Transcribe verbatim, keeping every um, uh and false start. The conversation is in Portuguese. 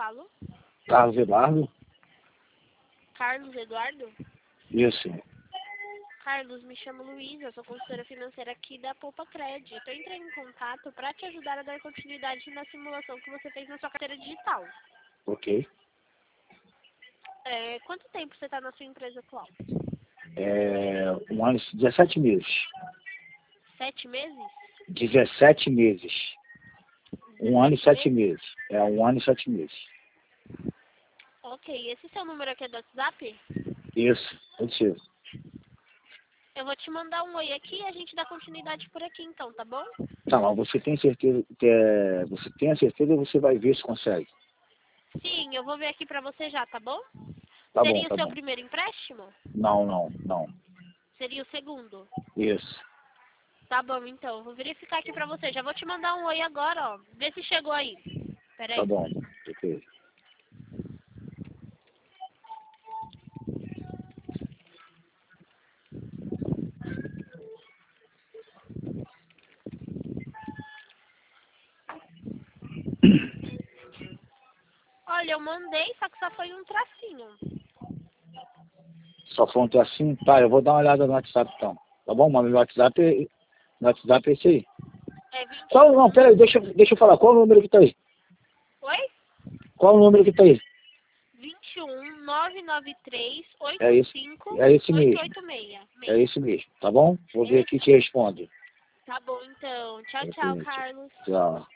falo? Carlos Eduardo? Carlos Eduardo? Isso. Carlos, me chamo Luísa, sou consultora financeira aqui da Poupa Cred. Estou entrando em contato para te ajudar a dar continuidade na simulação que você fez na sua carteira digital. Ok. É, quanto tempo você está na sua empresa atual? É, um ano, dezessete meses. Sete meses? dezessete meses. Um ano e sete meses? meses. É, um ano e sete meses. Ok, esse seu número aqui é do WhatsApp? Isso, pode ser. Eu vou te mandar um oi aqui e a gente dá continuidade por aqui então, tá bom? Tá, mas você tem certeza que é, você tem a certeza e você vai ver se consegue. Sim, eu vou ver aqui pra você já, tá bom? Tá bom, Seria o tá seu bom. primeiro empréstimo? Não, não, não. Seria o segundo? Isso. Tá bom, então. Vou verificar aqui pra você. Já vou te mandar um oi agora, ó. Vê se chegou aí. Pera Tá aí. bom. Ok. Olha, eu mandei, só que só foi um tracinho. Só fonte assim? Tá, eu vou dar uma olhada no WhatsApp então. Tá bom, mano? No WhatsApp, é- no WhatsApp é esse aí. É vinte Qual, não, pera aí, deixa, eu- deixa eu falar. Qual o número que tá aí? Oi? Qual o número que tá aí? vinte e um, nove nove três, É oito esse, cinco, é esse oito mesmo. oito seis. É esse mesmo, tá bom? Vou ver aqui e Esse? te respondo. Tá bom, então. Tchau, tchau, Ok, Carlos. tchau.